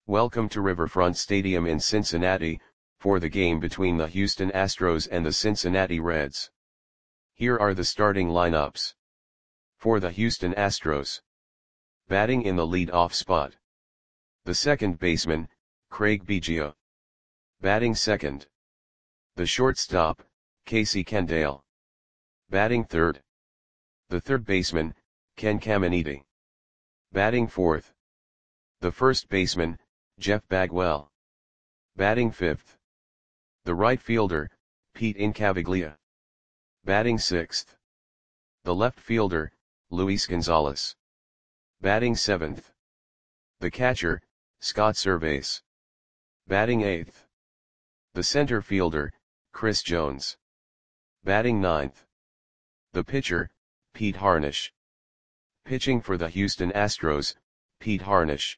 Welcome to Riverfront Stadium in Cincinnati, for the game between the Houston Astros and the Cincinnati Reds. Here are the starting lineups. For the Houston Astros. Batting in the lead-off spot. The second baseman, Craig Biggio. Batting second. The shortstop, Casey Candaele. Batting third. The third baseman, Ken Caminiti. Batting fourth. The first baseman, Jeff Bagwell. Batting fifth. The right fielder, Pete Incaviglia. Batting sixth. The left fielder, Luis Gonzalez. Batting seventh. The catcher, Scott Servais. Batting eighth. The center fielder, Chris Jones. Batting ninth. The pitcher, Pete Harnisch. Pitching for the Houston Astros, Pete Harnisch.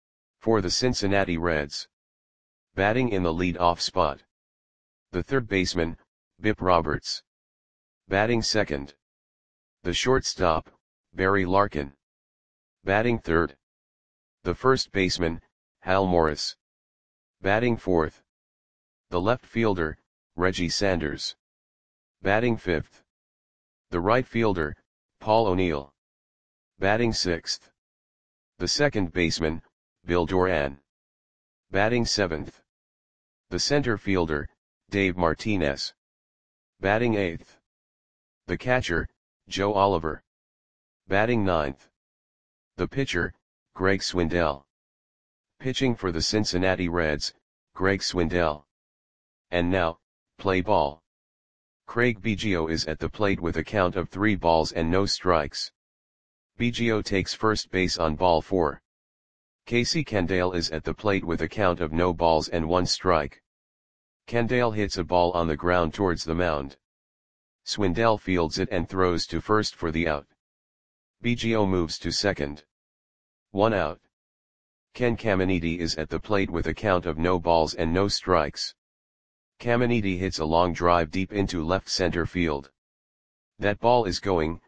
For the Cincinnati Reds. Batting in the lead-off spot. The third baseman, Bip Roberts. Batting second. The shortstop, Barry Larkin. Batting third. The first baseman, Hal Morris. Batting fourth. The left fielder, Reggie Sanders. Batting fifth. The right fielder, Paul O'Neill. Batting sixth. The second baseman, Bill Doran. Batting seventh. The center fielder, Dave Martinez. Batting eighth. The catcher, Joe Oliver. Batting ninth. The pitcher, Greg Swindell. Pitching for the Cincinnati Reds, Greg Swindell. And now, play ball. Craig Biggio is at the plate with a count of 3 balls and no strikes. Biggio takes first base on ball 4. Casey Candaele is at the plate with a count of no balls and 1 strike. Candaele hits a ball on the ground towards the mound. Swindell fields it and throws to first for the out. Biggio moves to second. 1 out. Ken Caminiti is at the plate with a count of no balls and no strikes. Caminiti hits a long drive deep into left center field. That ball is gone.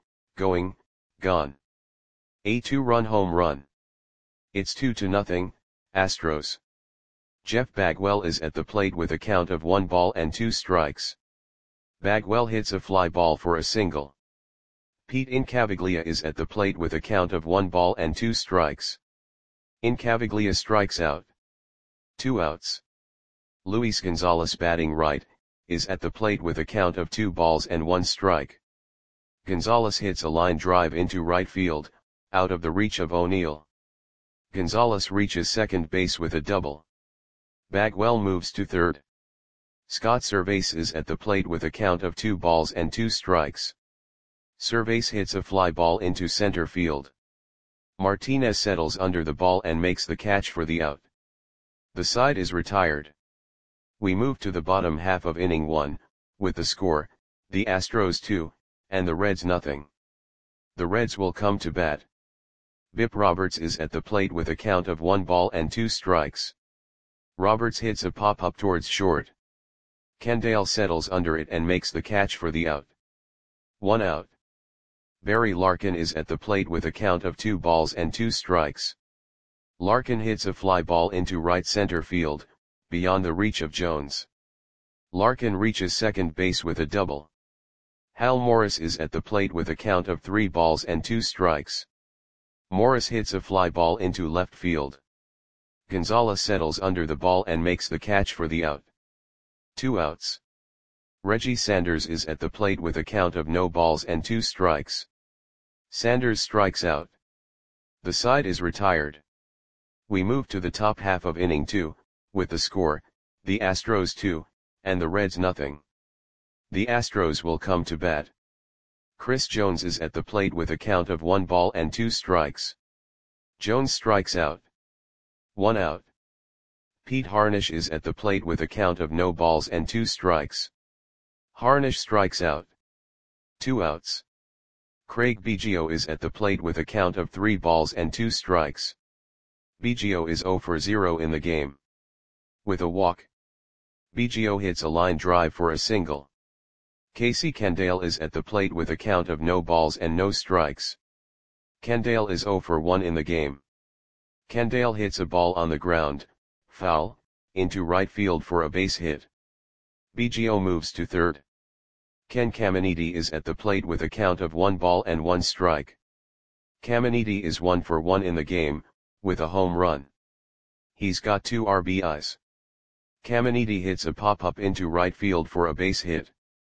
A 2-run home run. It's 2-0, Astros. Jeff Bagwell is at the plate with a count of 1 ball and 2 strikes. Bagwell hits a fly ball for a single. Pete Incaviglia is at the plate with a count of 1 ball and 2 strikes. Incaviglia strikes out. 2 outs. Luis Gonzalez, batting right, is at the plate with a count of 2 balls and 1 strike. Gonzalez hits a line drive into right field, out of the reach of O'Neill. Gonzalez reaches second base with a double. Bagwell moves to third. Scott Servais is at the plate with a count of 2 balls and 2 strikes. Servais hits a fly ball into center field. Martinez settles under the ball and makes the catch for the out. The side is retired. We move to the bottom half of inning 1, with the score, the Astros 2, and the Reds nothing. The Reds will come to bat. Bip Roberts is at the plate with a count of 1 ball and 2 strikes. Roberts hits a pop-up towards short. Candaele settles under it and makes the catch for the out. 1 out. Barry Larkin is at the plate with a count of 2 balls and 2 strikes. Larkin hits a fly ball into right center field, beyond the reach of Jones. Larkin reaches second base with a double. Hal Morris is at the plate with a count of 3 balls and 2 strikes. Morris hits a fly ball into left field. Gonzalez settles under the ball and makes the catch for the out. 2 outs. Reggie Sanders is at the plate with a count of no balls and 2 strikes. Sanders strikes out. The side is retired. We move to the top half of inning 2, with the score, the Astros 2, and the Reds nothing. The Astros will come to bat. Chris Jones is at the plate with a count of 1 ball and 2 strikes. Jones strikes out. 1 out. Pete Harnisch is at the plate with a count of no balls and 2 strikes. Harnisch strikes out. 2 outs. Craig Biggio is at the plate with a count of 3 balls and 2 strikes. Biggio is 0 for 0 in the game. With a walk. Biggio hits a line drive for a single. Casey Candaele is at the plate with a count of no balls and no strikes. Candaele is 0 for 1 in the game. Candale hits a ball on the ground, foul, into right field for a base hit. BGO moves to third. Ken Caminiti is at the plate with a count of 1 ball and 1 strike. Caminiti is 1 for 1 in the game, with a home run. He's got 2 RBIs. Caminiti hits a pop-up into right field for a base hit.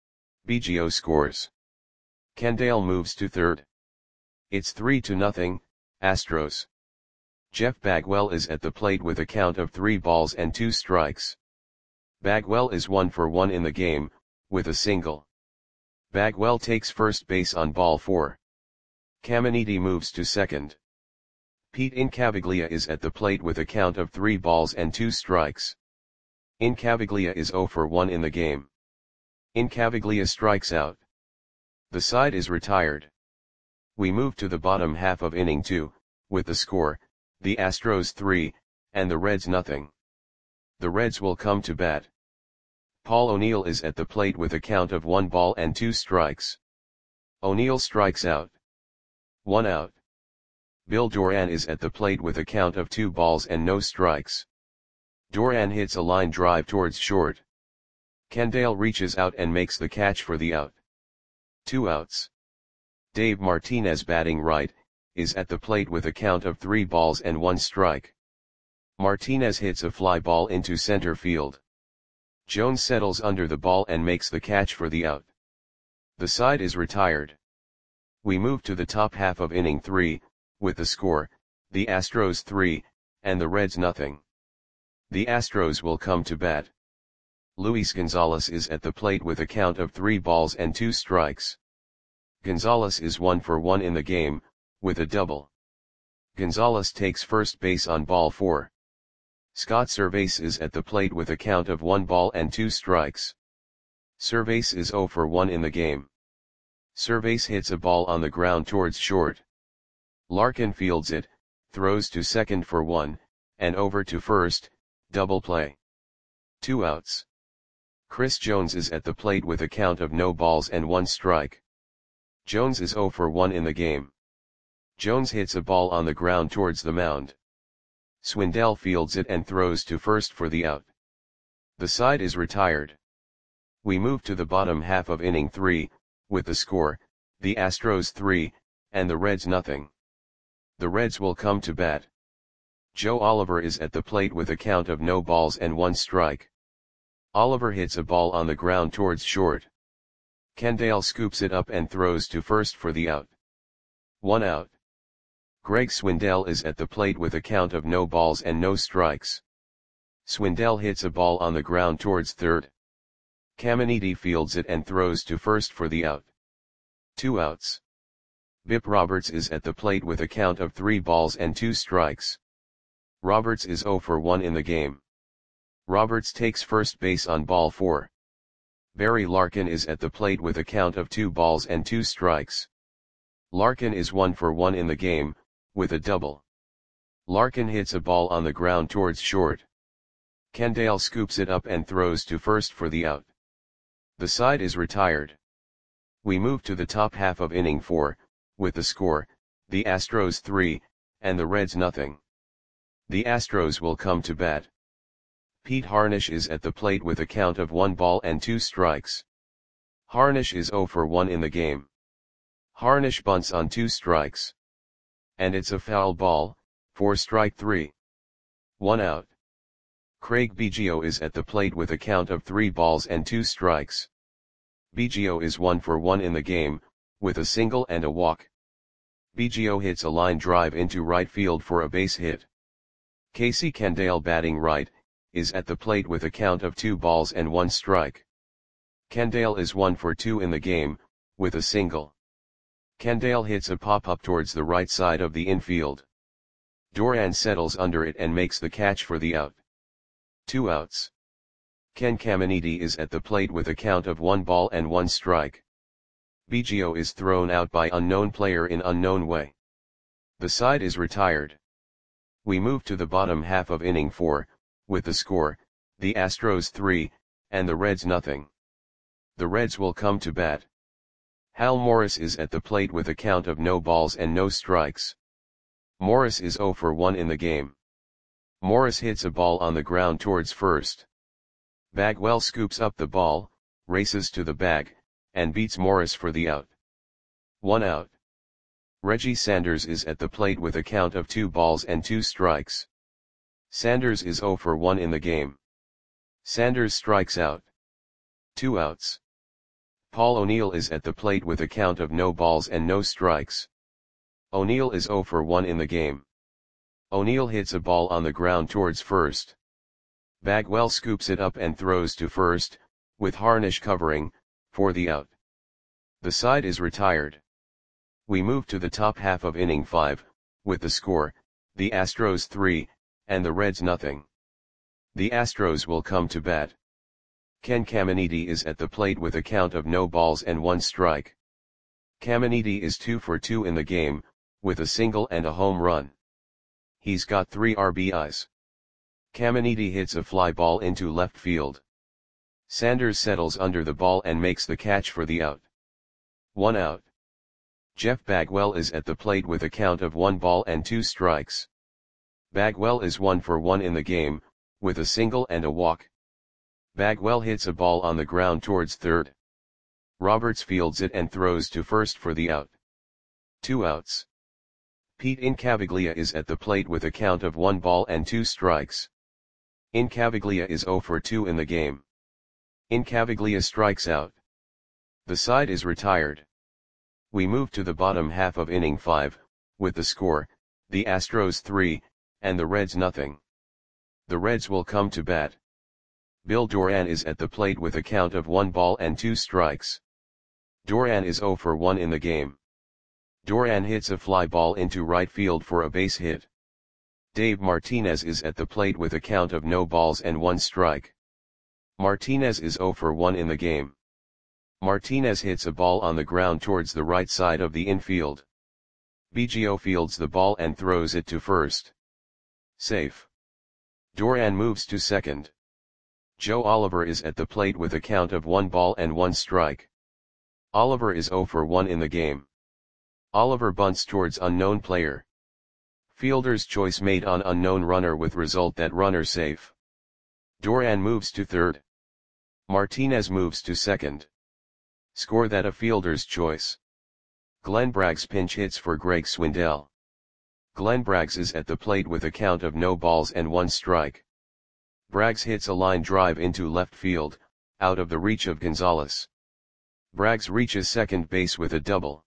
BGO scores. Candale moves to third. It's 3-0, Astros. Jeff Bagwell is at the plate with a count of 3 balls and 2 strikes. Bagwell is 1 for 1 in the game, with a single. Bagwell takes first base on ball 4. Caminiti moves to second. Pete Incaviglia is at the plate with a count of 3 balls and 2 strikes. Incaviglia is 0 for 1 in the game. Incaviglia strikes out. The side is retired. We move to the bottom half of inning 2, with the score, the Astros 3, and the Reds nothing. The Reds will come to bat. Paul O'Neill is at the plate with a count of 1 ball and 2 strikes. O'Neill strikes out. 1 out. Bill Doran is at the plate with a count of 2 balls and no strikes. Doran hits a line drive towards short. Candale reaches out and makes the catch for the out. 2 outs. Dave Martinez, batting right, is at the plate with a count of 3 balls and 1 strike. Martinez hits a fly ball into center field. Jones settles under the ball and makes the catch for the out. The side is retired. We move to the top half of inning 3, with the score, the Astros 3, and the Reds nothing. The Astros will come to bat. Luis Gonzalez is at the plate with a count of 3 balls and 2 strikes. Gonzalez is 1 for 1 in the game, with a double. Gonzalez takes first base on ball 4. Scott Servais is at the plate with a count of 1 ball and 2 strikes. Servais is 0 for 1 in the game. Servais hits a ball on the ground towards short. Larkin fields it, throws to second for 1, and over to first, double play. 2 outs. Chris Jones is at the plate with a count of no balls and 1 strike. Jones is 0 for 1 in the game. Jones hits a ball on the ground towards the mound. Swindell fields it and throws to first for the out. The side is retired. We move to the bottom half of inning 3, with the score, the Astros 3, and the Reds nothing. The Reds will come to bat. Joe Oliver is at the plate with a count of no balls and 1 strike. Oliver hits a ball on the ground towards short. Candale scoops it up and throws to first for the out. 1 out. Greg Swindell is at the plate with a count of no balls and no strikes. Swindell hits a ball on the ground towards third. Caminiti fields it and throws to first for the out. 2 outs. Bip Roberts is at the plate with a count of 3 balls and 2 strikes. Roberts is 0 for 1 in the game. Roberts takes first base on ball 4. Barry Larkin is at the plate with a count of 2 balls and 2 strikes. Larkin is 1 for 1 in the game, with a double. Larkin hits a ball on the ground towards short. Candale scoops it up and throws to first for the out. The side is retired. We move to the top half of inning 4, with the score, the Astros 3, and the Reds nothing. The Astros will come to bat. Pete Harnisch is at the plate with a count of 1 ball and 2 strikes. Harnisch is 0 for 1 in the game. Harnisch bunts on 2 strikes. And it's a foul ball, for strike 3. 1 out. Craig Biggio is at the plate with a count of 3 balls and 2 strikes. Biggio is 1 for 1 in the game, with a single and a walk. Biggio hits a line drive into right field for a base hit. Casey Candale, batting right, is at the plate with a count of 2 balls and 1 strike. Candale is 1 for 2 in the game, with a single. Candale hits a pop-up towards the right side of the infield. Doran settles under it and makes the catch for the out. 2 outs. Ken Caminiti is at the plate with a count of 1 ball and 1 strike. Biggio is thrown out by unknown player in unknown way. The side is retired. We move to the bottom half of inning 4, with the score, the Astros 3, and the Reds nothing. The Reds will come to bat. Hal Morris is at the plate with a count of no balls and no strikes. Morris is 0 for 1 in the game. Morris hits a ball on the ground towards first. Bagwell scoops up the ball, races to the bag, and beats Morris for the out. 1 out. Reggie Sanders is at the plate with a count of 2 balls and 2 strikes. Sanders is 0 for 1 in the game. Sanders strikes out. 2 outs. Paul O'Neill is at the plate with a count of no balls and no strikes. O'Neill is 0 for 1 in the game. O'Neill hits a ball on the ground towards first. Bagwell scoops it up and throws to first, with Harnish covering, for the out. The side is retired. We move to the top half of inning 5, with the score, the Astros 3, and the Reds nothing. The Astros will come to bat. Ken Caminiti is at the plate with a count of no balls and 1 strike. Caminiti is 2 for 2 in the game, with a single and a home run. He's got 3 RBIs. Caminiti hits a fly ball into left field. Sanders settles under the ball and makes the catch for the out. 1 out. Jeff Bagwell is at the plate with a count of 1 ball and 2 strikes. Bagwell is 1 for 1 in the game, with a single and a walk. Bagwell hits a ball on the ground towards third. Roberts fields it and throws to first for the out. 2 outs. Pete Incaviglia is at the plate with a count of 1 ball and 2 strikes. Incaviglia is 0 for 2 in the game. Incaviglia strikes out. The side is retired. We move to the bottom half of inning 5, with the score, the Astros 3, and the Reds nothing. The Reds will come to bat. Bill Doran is at the plate with a count of 1 ball and 2 strikes. Doran is 0 for 1 in the game. Doran hits a fly ball into right field for a base hit. Dave Martinez is at the plate with a count of no balls and 1 strike. Martinez is 0 for 1 in the game. Martinez hits a ball on the ground towards the right side of the infield. Biggio fields the ball and throws it to first. Safe. Doran moves to second. Joe Oliver is at the plate with a count of 1 ball and 1 strike. Oliver is 0 for 1 in the game. Oliver bunts towards unknown player. Fielder's choice made on unknown runner with result that runner safe. Doran moves to third. Martinez moves to second. Score that a fielder's choice. Glenn Braggs pinch hits for Greg Swindell. Glenn Braggs is at the plate with a count of no balls and 1 strike. Braggs hits a line drive into left field, out of the reach of Gonzalez. Braggs reaches second base with a double.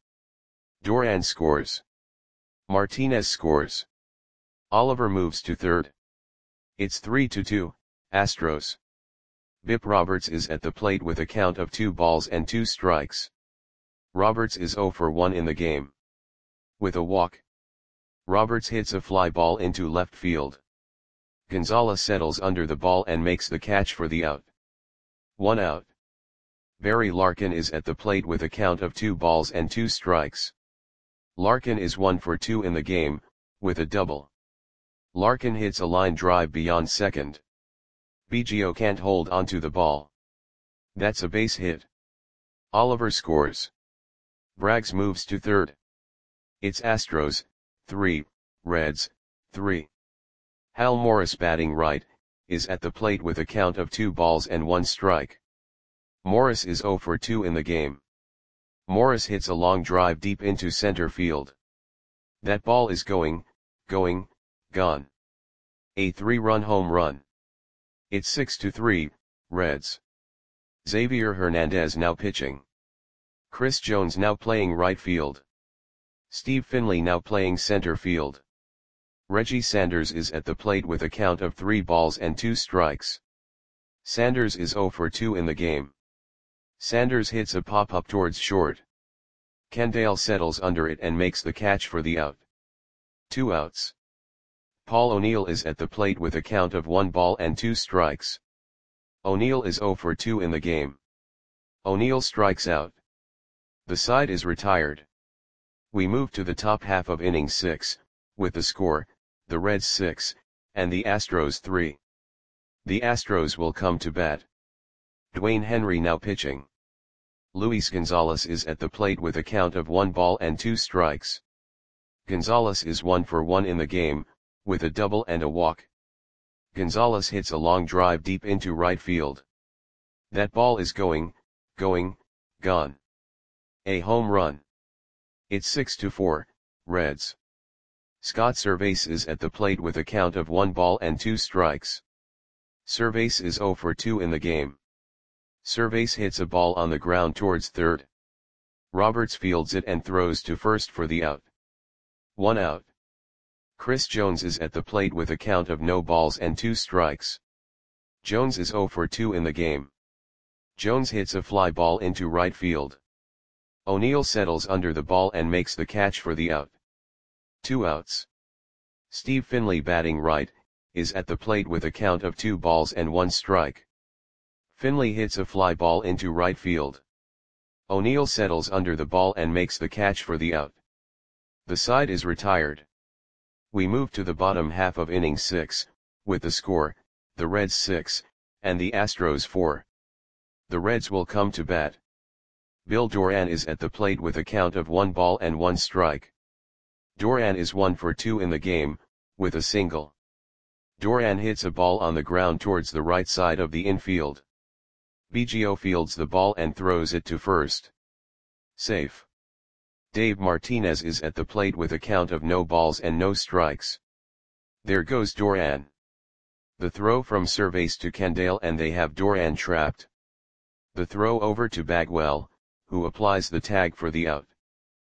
Doran scores. Martinez scores. Oliver moves to third. It's 3-2, Astros. Bip Roberts is at the plate with a count of 2 balls and 2 strikes. Roberts is 0 for 1 in the game. With a walk. Roberts hits a fly ball into left field. Gonzalez settles under the ball and makes the catch for the out. 1 out. Barry Larkin is at the plate with a count of 2 balls and 2 strikes. Larkin is 1 for 2 in the game, with a double. Larkin hits a line drive beyond second. Biggio can't hold onto the ball. That's a base hit. Oliver scores. Braggs moves to third. It's Astros, 3, Reds, 3. Hal Morris batting right, is at the plate with a count of 2 balls and 1 strike. Morris is 0 for 2 in the game. Morris hits a long drive deep into center field. That ball is gone. A 3-run home run. It's 6-3, Reds. Xavier Hernandez now pitching. Chris Jones now playing right field. Steve Finley now playing center field. Reggie Sanders is at the plate with a count of 3 balls and 2 strikes. Sanders is 0 for 2 in the game. Sanders hits a pop-up towards short. Kendall settles under it and makes the catch for the out. 2 outs. Paul O'Neill is at the plate with a count of 1 ball and 2 strikes. O'Neill is 0 for 2 in the game. O'Neill strikes out. The side is retired. We move to the top half of inning 6, with the score, the Reds 6, and the Astros 3. The Astros will come to bat. Dwayne Henry now pitching. Luis Gonzalez is at the plate with a count of 1 ball and 2 strikes. Gonzalez is 1 for 1 in the game, with a double and a walk. Gonzalez hits a long drive deep into right field. That ball is going, gone. A home run. It's 6-4, Reds. Scott Servais is at the plate with a count of 1 ball and 2 strikes. Servais is 0 for 2 in the game. Servais hits a ball on the ground towards third. Roberts fields it and throws to first for the out. 1 out. Chris Jones is at the plate with a count of no balls and 2 strikes. Jones is 0 for 2 in the game. Jones hits a fly ball into right field. O'Neill settles under the ball and makes the catch for the out. 2 outs. Steve Finley, batting right, is at the plate with a count of 2 balls and 1 strike. Finley hits a fly ball into right field. O'Neill settles under the ball and makes the catch for the out. The side is retired. We move to the bottom half of inning 6, with the score, the Reds 6, and the Astros 4. The Reds will come to bat. Bill Doran is at the plate with a count of 1 ball and 1 strike. Doran is 1 for 2 in the game, with a single. Doran hits a ball on the ground towards the right side of the infield. Biggio fields the ball and throws it to first. Safe. Dave Martinez is at the plate with a count of no balls and no strikes. There goes Doran. The throw from Servais to Candale and they have Doran trapped. The throw over to Bagwell, who applies the tag for the out.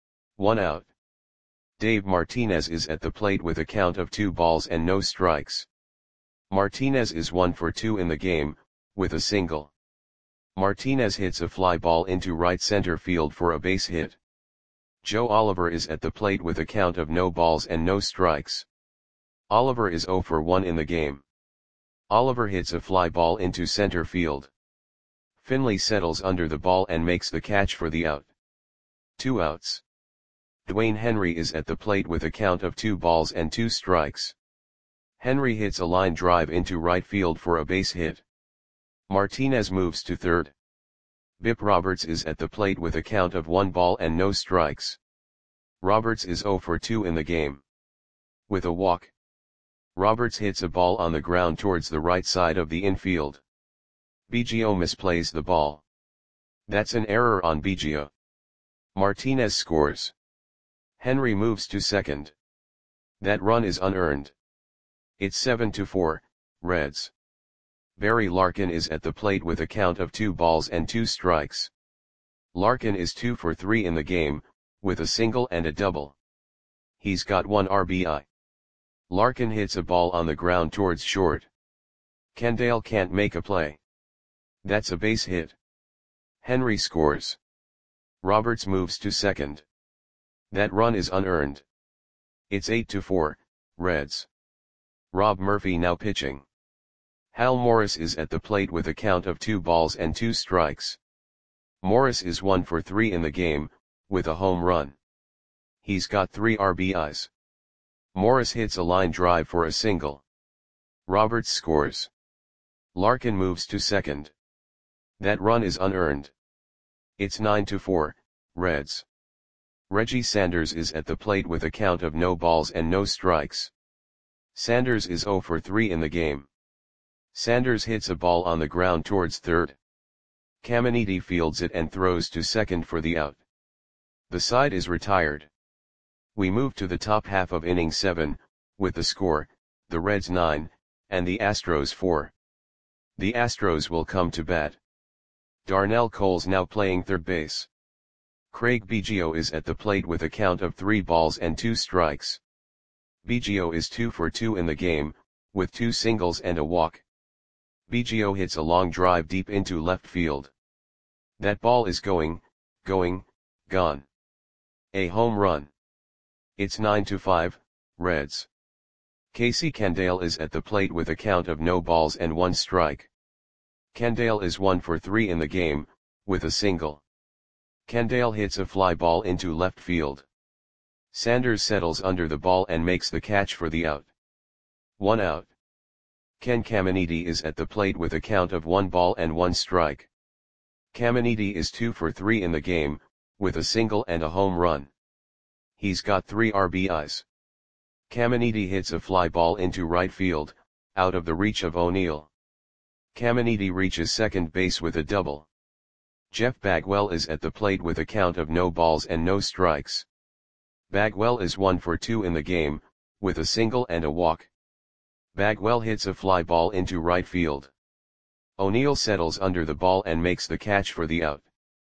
1 out. Dave Martinez is at the plate with a count of 2 balls and no strikes. Martinez is 1 for 2 in the game, with a single. Martinez hits a fly ball into right center field for a base hit. Joe Oliver is at the plate with a count of no balls and no strikes. Oliver is 0 for 1 in the game. Oliver hits a fly ball into center field. Finley settles under the ball and makes the catch for the out. 2 outs. Dwayne Henry is at the plate with a count of 2 balls and 2 strikes. Henry hits a line drive into right field for a base hit. Martinez moves to third. Bip Roberts is at the plate with a count of 1 ball and no strikes. Roberts is 0 for 2 in the game. With a walk. Roberts hits a ball on the ground towards the right side of the infield. Biggio misplays the ball. That's an error on Biggio. Martinez scores. Henry moves to second. That run is unearned. It's 7-4, Reds. Barry Larkin is at the plate with a count of 2 balls and 2 strikes. Larkin is 2 for 3 in the game, with a single and a double. He's got 1 RBI. Larkin hits a ball on the ground towards short. Candale can't make a play. That's a base hit. Henry scores. Roberts moves to second. That run is unearned. It's 8-4, Reds. Rob Murphy now pitching. Hal Morris is at the plate with a count of 2 balls and 2 strikes. Morris is 1 for 3 in the game, with a home run. He's got 3 RBIs. Morris hits a line drive for a single. Roberts scores. Larkin moves to second. That run is unearned. It's 9-4, Reds. Reggie Sanders is at the plate with a count of no balls and no strikes. Sanders is 0 for 3 in the game. Sanders hits a ball on the ground towards third. Caminiti fields it and throws to second for the out. The side is retired. We move to the top half of inning 7, with the score, the Reds 9, and the Astros 4. The Astros will come to bat. Darnell Cole's now playing third base. Craig Biggio is at the plate with a count of 3 balls and 2 strikes. Biggio is 2 for 2 in the game, with 2 singles and a walk. Biggio hits a long drive deep into left field. That ball is going, gone. A home run. It's 9-5, Reds. Casey Candale is at the plate with a count of no balls and 1 strike. Candale is 1 for 3 in the game, with a single. Candale hits a fly ball into left field. Sanders settles under the ball and makes the catch for the out. 1 out. Ken Caminiti is at the plate with a count of 1 ball and 1 strike. Caminiti is 2 for 3 in the game, with a single and a home run. He's got 3 RBIs. Caminiti hits a fly ball into right field, out of the reach of O'Neill. Caminiti reaches second base with a double. Jeff Bagwell is at the plate with a count of no balls and no strikes. Bagwell is 1 for 2 in the game, with a single and a walk. Bagwell hits a fly ball into right field. O'Neill settles under the ball and makes the catch for the out.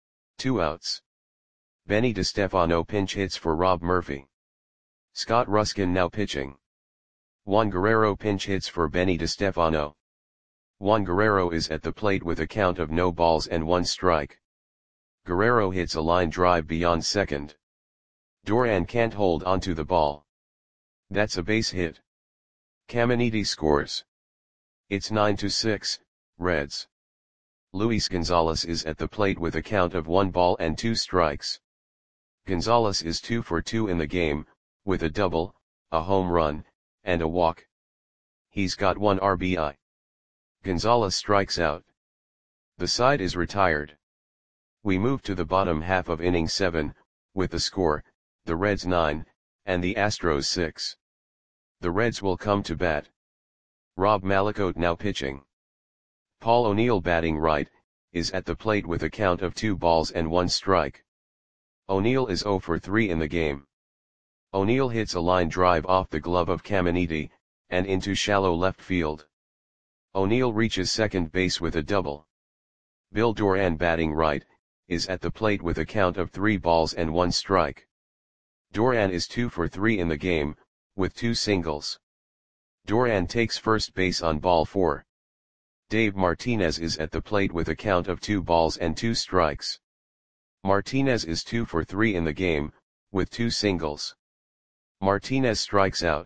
2 outs. Benny DeStefano pinch hits for Rob Murphy. Scott Ruskin now pitching. Juan Guerrero pinch hits for Benny DeStefano. Juan Guerrero is at the plate with a count of no balls and 1 strike. Guerrero hits a line drive beyond second. Duran can't hold onto the ball. That's a base hit. Caminiti scores. It's 9-6, Reds. Luis Gonzalez is at the plate with a count of 1 ball and 2 strikes. Gonzalez is 2 for 2 in the game, with a double, a home run, and a walk. He's got 1 RBI. Gonzalez strikes out. The side is retired. We move to the bottom half of inning 7, with the score, the Reds 9, and the Astros 6. The Reds will come to bat. Rob Malakote now pitching. Paul O'Neill batting right, is at the plate with a count of 2 balls and 1 strike. O'Neill is 0 for 3 in the game. O'Neill hits a line drive off the glove of Caminiti, and into shallow left field. O'Neill reaches second base with a double. Bill Duran batting right, is at the plate with a count of 3 balls and 1 strike. Duran is 2 for 3 in the game, with 2 singles. Duran takes first base on ball 4. Dave Martinez is at the plate with a count of 2 balls and 2 strikes. Martinez is 2 for 3 in the game, with 2 singles. Martinez strikes out.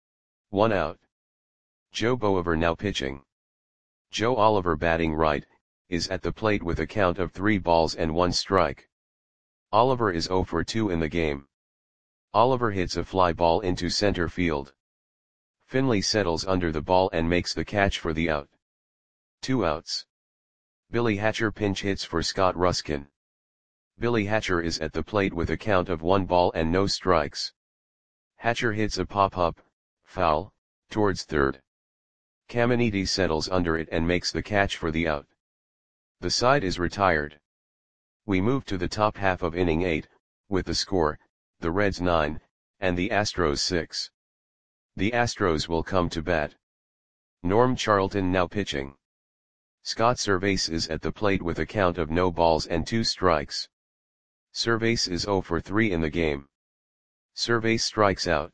1 out. Joe Bolivar now pitching. Joe Oliver batting right, is at the plate with a count of 3 balls and 1 strike. Oliver is 0 for 2 in the game. Oliver hits a fly ball into center field. Finley settles under the ball and makes the catch for the out. 2 outs. Billy Hatcher pinch hits for Scott Ruskin. Billy Hatcher is at the plate with a count of 1 ball and no strikes. Hatcher hits a pop-up, foul, towards third. Caminiti settles under it and makes the catch for the out. The side is retired. We move to the top half of inning 8, with the score, the Reds 9, and the Astros 6. The Astros will come to bat. Norm Charlton now pitching. Scott Servais is at the plate with a count of no balls and 2 strikes. Servais is 0 for 3 in the game. Servais strikes out.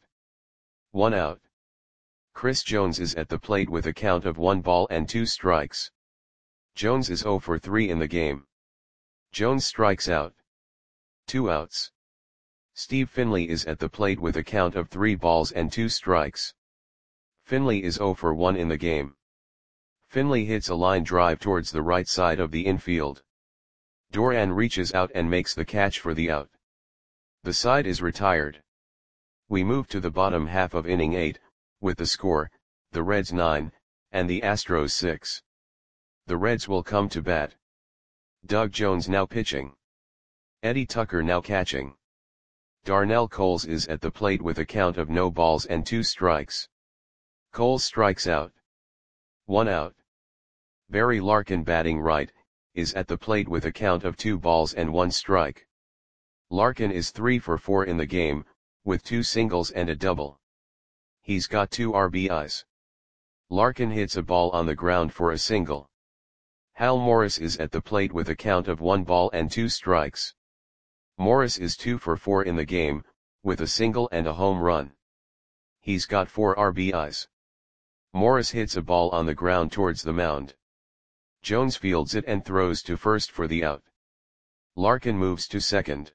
1 out. Chris Jones is at the plate with a count of 1 ball and 2 strikes. Jones is 0 for 3 in the game. Jones strikes out. 2 outs. Steve Finley is at the plate with a count of 3 balls and 2 strikes. Finley is 0 for 1 in the game. Finley hits a line drive towards the right side of the infield. Duran reaches out and makes the catch for the out. The side is retired. We move to the bottom half of inning 8, with the score, the Reds 9, and the Astros 6. The Reds will come to bat. Doug Jones now pitching. Eddie Tucker now catching. Darnell Coles is at the plate with a count of no balls and 2 strikes. Coles strikes out. 1 out. Barry Larkin batting right, is at the plate with a count of 2 balls and 1 strike. Larkin is 3 for 4 in the game, with 2 singles and a double. He's got 2 RBIs. Larkin hits a ball on the ground for a single. Hal Morris is at the plate with a count of 1 ball and 2 strikes. Morris is 2 for 4 in the game, with a single and a home run. He's got 4 RBIs. Morris hits a ball on the ground towards the mound. Jones fields it and throws to first for the out. Larkin moves to second.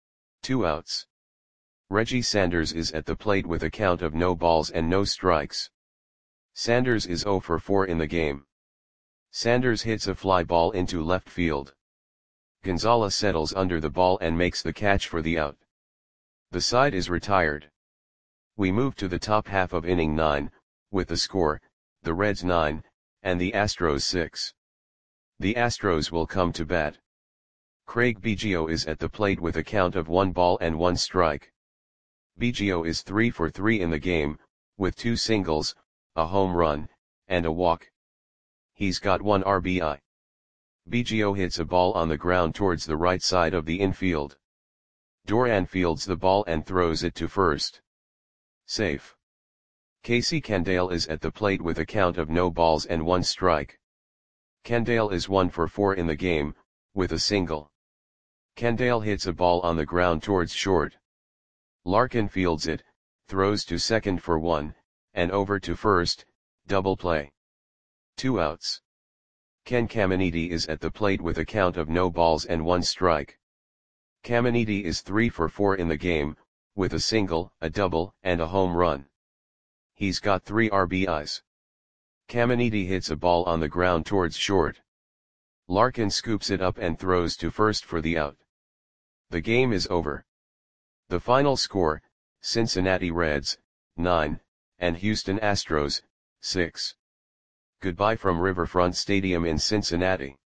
2 outs. Reggie Sanders is at the plate with a count of no balls and no strikes. Sanders is 0 for 4 in the game. Sanders hits a fly ball into left field. Gonzalez settles under the ball and makes the catch for the out. The side is retired. We move to the top half of inning 9, with the score, the Reds 9, and the Astros 6. The Astros will come to bat. Craig Biggio is at the plate with a count of 1 ball and 1 strike. Biggio is 3 for 3 in the game, with 2 singles, a home run, and a walk. He's got 1 RBI. Biggio hits a ball on the ground towards the right side of the infield. Duran fields the ball and throws it to first. Safe. Casey Candale is at the plate with a count of no balls and 1 strike. Candale is 1 for 4 in the game, with a single. Candale hits a ball on the ground towards short. Larkin fields it, throws to second for 1, and over to first, double play. 2 outs. Ken Caminiti is at the plate with a count of no balls and 1 strike. Caminiti is 3 for 4 in the game, with a single, a double, and a home run. He's got 3 RBIs. Caminiti hits a ball on the ground towards short. Larkin scoops it up and throws to first for the out. The game is over. The final score, Cincinnati Reds, 9, and Houston Astros, 6. Goodbye from Riverfront Stadium in Cincinnati.